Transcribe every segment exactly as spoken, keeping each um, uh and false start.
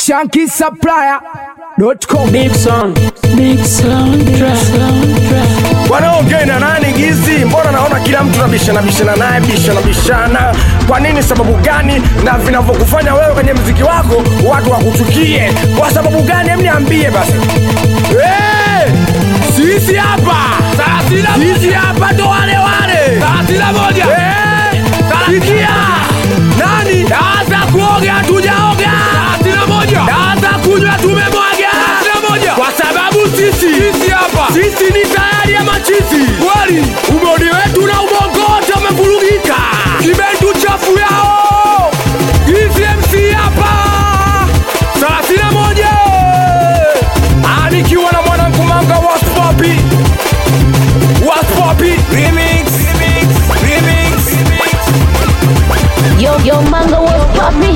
Shanky Supplier dot com. Big song, big soundtrack, soundtrack. Wanaongea na nani gizi? Mbona naona kila mtu nabishana bishana naye, bishana bishana. Kwa nini? Sababu gani? Na vinavyokufanya wewe kwenye muziki wako watu wakuchukie kwa sababu gani? Hem, niambie basi. Eh! Sisi hapa. Sisi hapa ndo wale wale. Thelathini moja. Eh! Sikia. Nani? Daanza kuoga tujaoga. Thelathini moja. Daanza kunywa tumemwaga. Thelathini moja. Kwa sababu sisi sisi hapa. Sisi ni tayari ya machizi. Kweli umoni wetu na ubongo wote umevurugika. Kibentu chafu yao. Hizi M C hapa. Thelathini moja. Anikiwa na mwanangu manga wa Poppy. Wa Poppy remix remix remix remix. Yo, yo, manga was poppy.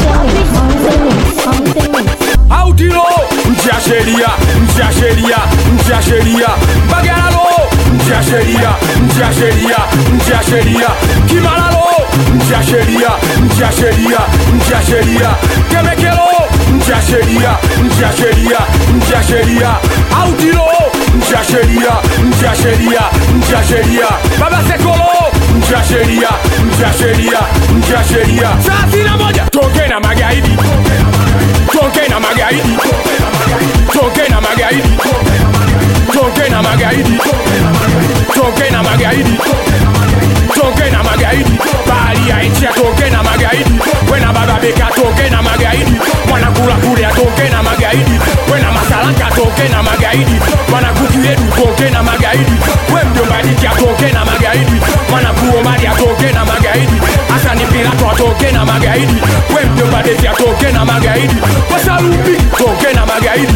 Autilo, nchi ya sheria, nchi ya sheria, nchi ya sheria. Bagaralo, nchi ya sheria, nchi ya sheria, nchi ya sheria. Kimalalo, nchi ya sheria, nchi ya sheria, nchi ya sheria. Kemekelo, nchi ya sheria, nchi ya sheria, nchi ya sheria. Autilo, nchi ya sheria, nchi ya sheria, nchi ya sheria. Baba Sekolo, nchi ya sheria, nchi ya sheria, nchi ya sheria. Thelathini moja. Toke na magaidi. Toke na magaidi. Toke na magaidi. Toke na magaidi. Toke na magaidi. Toke na magaidi. Bali ya nchi ya toke na magaidi. Wena baba beka toke na magaidi. Mwana kula kule ya toke na magaidi. Wena masalaka toke na magaidi. Mwana kuki yedu toke na magaidi. We mjomba diki ya toke na magaidi. Mwana kuomadi ya toke na magaidi. Asa ni pilato atoke na magaidi. We mjomba deki ya toke na magaidi. Wasalupi toke na magaidi.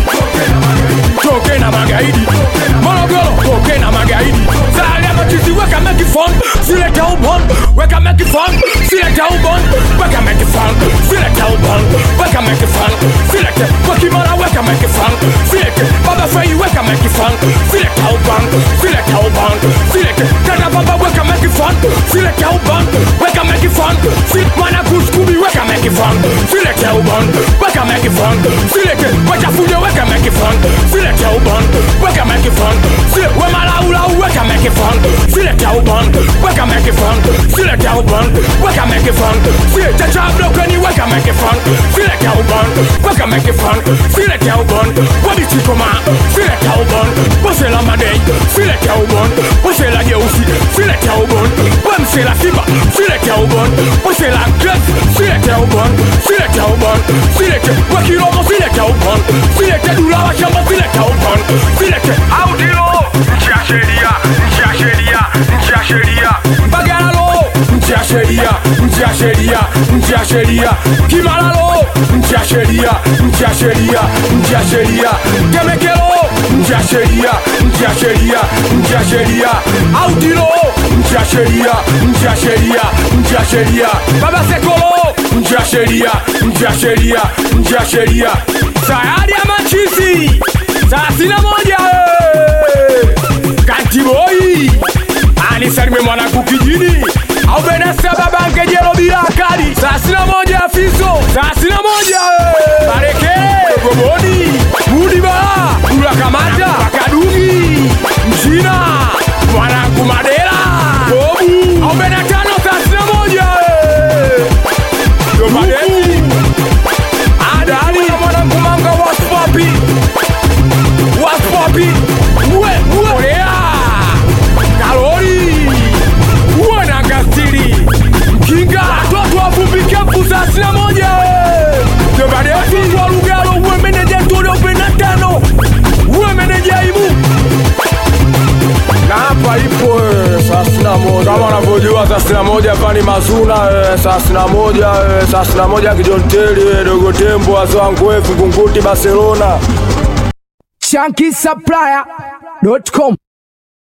Toke na magaidi. Morogoro toke na magaidi. Zali ya machizi weka meki fun. Sileta ubon. Weka meki fun. Sileta ubon. Weka meki fun. Sileta ubon. Weka meki fun. Sileta. Wakimara weka meki fun. Sileta. Baba Faye weka meki fun. Sileta ubon. Sileta ubon. Sileta. Kana baba weka meki fun. Sileta ubon. Weka meki fun. Sileta. Mwana kuskubi weka meki fun. Sileta ubon. Weka meki fun. Sileta. Wacha fujo weka meki fun. Sileta ubon. Weka meki fun. Sileta. Wemala ula weka meki fun. Sileta ubon. Weka meki fun. Sileta ubon. Weka meki fun. Sileta chablo kweni weka meki fun. Sileta ubon. Weka meki fun. Sileta ubon. Wabi chikoma. Sileta ubon. Wose la madei. Sileta ubon. Wose la jeusi. Sileta ubon. Wemse la simba. Sileta ubon. Wose la gres. Sileta ubon. Sileta ubon. Sileta wakiromo. Sileta ubon. Sileta dula wa shamba. Sileta ubon. Sileta audilo. Nchi ya sheria. Nchi ya sheria. Nchi ya sheria. Bagaralo. Nchi ya sheria. Nchi ya sheria. Nchi ya sheria. Kimalalo. Nchi ya sheria. Nchi ya sheria. Nchi ya sheria. Kemekelo. Nchi ya sheria. Nchi ya sheria. Nchi ya sheria. Audilo. Nchi ya sheria. Nchi ya sheria. Nchi ya sheria. Baba Sekolo. Nchi ya sheria. Nchi ya sheria. Nchi ya sheria. Sayari ya machizi. Thelathini moja. Kantiboi. Anisalime mwana kukijini. Au benesa babanke jelo bila akali. Thelathini moja fiso. Thelathini moja. Bareke. Goboni. Mudiba. Ula kamata. Kadungi. Mchina. Mwana kumadela. Bobu. Au benatano. Thelathini moja. Gomadeli. Adali. Mwana kumanga wa Poppy. Wa Poppy. Uwe. Uwe. Olea. Kalori. Uwe na gastiri. Kinga. Toto wafumbike mfuza sina moja. Gomadeli. Kwa lugalo. Uwe meneje tole upenatano. Uwe meneje imu. Na hapa ipo thelathini moja. Kama unavyojua thelathini moja hapa ni Mazuna. thelathini moja thelathini moja Kijonteli. Dogo Tembo Azwangu Fungunguti Barcelona. Shanky Supplier dot com.